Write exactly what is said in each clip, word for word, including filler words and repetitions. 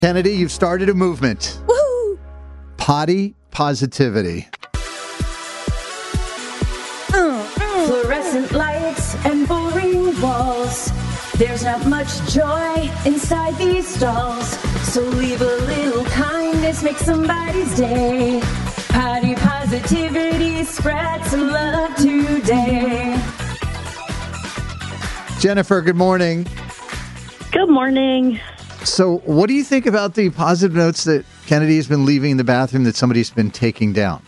Kennedy, you've started a movement. Woohoo! Potty positivity. Fluorescent lights and boring walls. There's not much joy inside these stalls. So leave a little kindness, make somebody's day. Potty positivity, spread some love today. Jennifer, good morning. Good morning. So what do you think about the positive notes that Kennedy has been leaving in the bathroom that somebody's been taking down?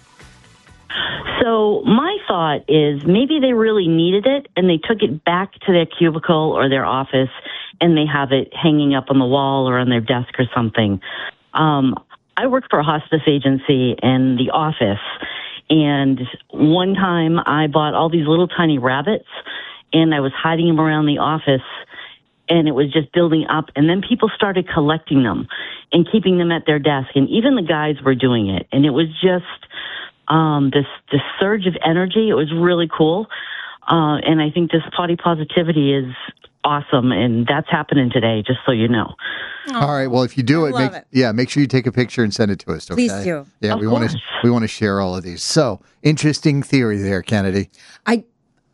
So my thought is maybe they really needed it and they took it back to their cubicle or their office and they have it hanging up on the wall or on their desk or something. Um, I work for a hospice agency in the office, and one time I bought all these little tiny rabbits and I was hiding them around the office, and it was just building up. And then people started collecting them and keeping them at their desk. And even the guys were doing it. And it was just um, this, this surge of energy. It was really cool. Uh, and I think this potty positivity is awesome. And that's happening today, just so you know. Oh, All right. Well, if you do I it, love make, it. yeah, make sure you take a picture and send it to us. Okay? Please do. Yeah, Of we want to course. we want to share all of these. So interesting theory there, Kennedy. I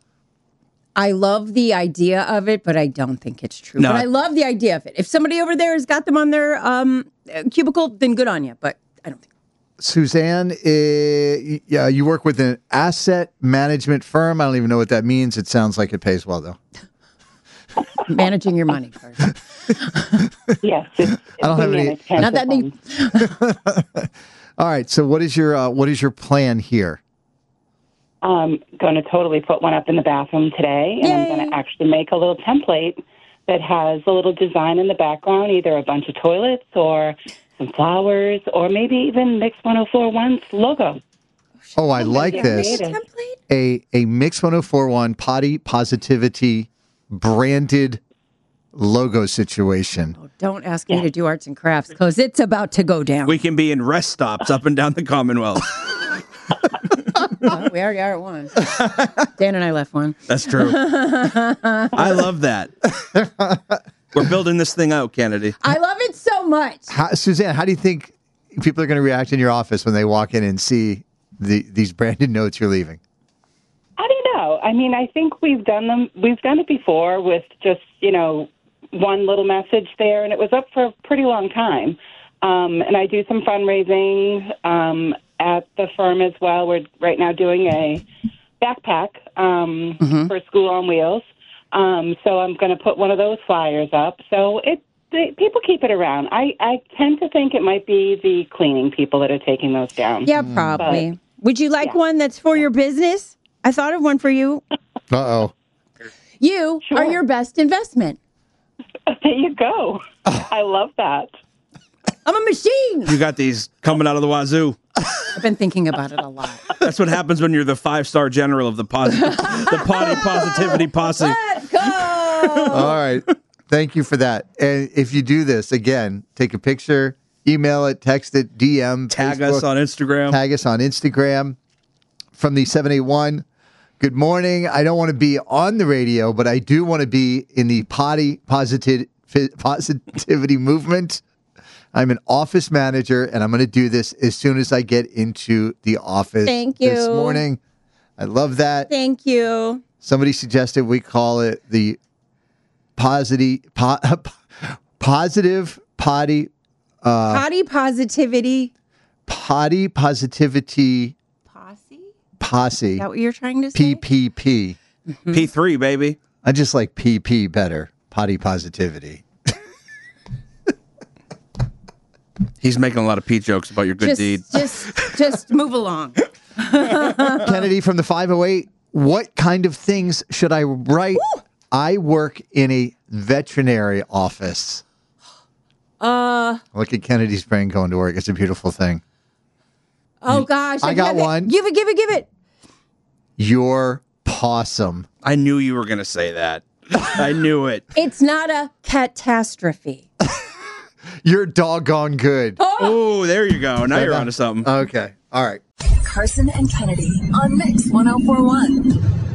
I love the idea of it, but I don't think it's true. No. But I love the idea of it. If somebody over there has got them on their um, cubicle, then good on you. But I don't think. Suzanne, uh, yeah, you work with an asset management firm. I don't even know what that means. It sounds like it pays well, though. Managing your money first. Yes. It's, it's I don't have any- managed Not that pension deep. funds. All right. So, what is your uh, what is your plan here? I'm going to totally put one up in the bathroom today, and I'm going Yay. to actually make a little template that has a little design in the background, either a bunch of toilets or some flowers, or maybe even Mix one oh four one's logo. Oh, I like yeah, this. creative. Template? A a Mix one oh four one potty positivity branded logo situation. Oh, don't ask me to do arts and crafts because it's about to go down. We can be in rest stops up and down the Commonwealth. Well, we already are at one. Dan and I left one. That's true. I love that. We're building this thing out, Kennedy. I love it so much. How, Suzanne, how do you think people are going to react in your office when they walk in and see the these branded notes you're leaving? I don't know. I mean, I think we've done them. We've done it before with just, you know, one little message there, and it was up for a pretty long time. Um, and I do some fundraising um, at the firm as well. We're right now doing a backpack um, Mm-hmm. for School on Wheels. Um, so I'm going to put one of those flyers up. So it they, people keep it around. I, I tend to think it might be the cleaning people that are taking those down. Yeah, probably. Would you like yeah. one that's for your business? I thought of one for you. Uh-oh. You Sure. are your best investment. There you go. I love that. I'm a machine. You got these coming out of the wazoo. I've been thinking about it a lot. That's what happens when you're the five-star general of the posi- the potty positivity posse. Let's go. All right. Thank you for that. And if you do this, again, take a picture, email it, text it, D M, Tag Facebook, us on Instagram. Tag us on Instagram from the seven eight one. Good morning. I don't want to be on the radio, but I do want to be in the potty positive, positivity movement. I'm an office manager, and I'm going to do this as soon as I get into the office. Thank This you. morning. I love that. Thank you. Somebody suggested we call it the positive, po- positive potty, uh, Potty positivity potty positivity posse? posse. Is that what you're trying to say? P P P. P three, baby. I just like P P better. Potty positivity. He's making a lot of P jokes about your good just, deed. Just, just move along. Kennedy from the five oh eight. What kind of things should I write? Woo! I work in a veterinary office. Uh, Look at Kennedy's brain going to work. It's a beautiful thing. oh gosh. I got have it. one. Give it, give it, give it. Your possum. I knew you were going to say that. I knew it. It's not a catastrophe. You're doggone good. Oh, there you go. Now you're onto something. Okay. All right. Carson and Kennedy on Mix one oh four one.